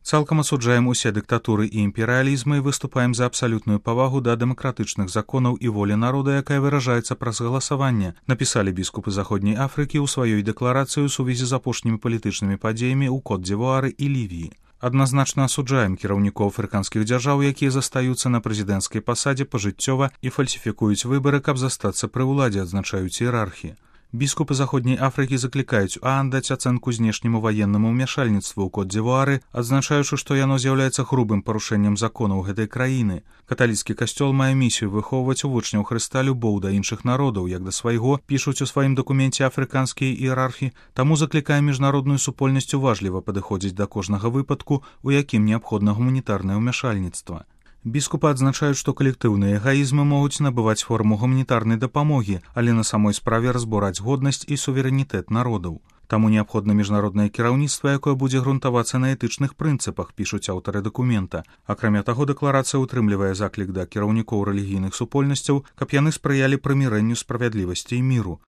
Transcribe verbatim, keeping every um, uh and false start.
Цалкам асуджаем усе дыктатуры і імперыялізмы і выступаем за абсалютную павагу да дэмакратычных законаў і волі народа, якая выражаецца праз галасаванне, напісалі біскупы Заходняй Афрыкі ў сваёй дэкларацыі ў сувязі з апошнімі палітычнымі падзеямі ў Кот-дзівуары і Лівіі. Адназначна асуджаем кіраўнікоў афрыканскіх дзяржаў, якія застаюцца на прэзідэнцкай пасадзе пажыццёва і фальсіфікуюць выбары, каб застацца пры ўладзе, адзначаюць іерархі. Біскупы Заходняй Афрыкі заклікаюць ААН даць ацэнку знешняму ваеннаму ўмяшальніцтву ў Кот-дзівуары, адзначаючы, што яно з'яўляецца грубым парушэннем законаў гэтай краіны. Каталіцкі касцёл мае місію выхоўваць у вучняў Хрыста любоў да іншых народаў, як да свайго, пішуць у сваім дакуменце афрыканскія іерархі, таму заклікае міжнародную супольнасць уважліва падыходзіць да кожнага выпадку, у якім неабходна гуманітарнае ўмяшальніцтва. Біскупы адзначаюць, што калектыўныя эгаізмы могуць набываць форму гуманітарнай дапамогі, але на самой справе разбураць годнасць і суверэнітэт народаў. Таму неабходна міжнароднае кіраўніцтва, якое будзе грунтавацца на этычных прынцыпах, пішуць аўтары дакумента. Акрамя таго, дэкларацыя ўтрымлівае заклік да кіраўнікоў рэлігійных супольнасцяў, каб яны спрыялі прымірэнню, справядлівасці і міру.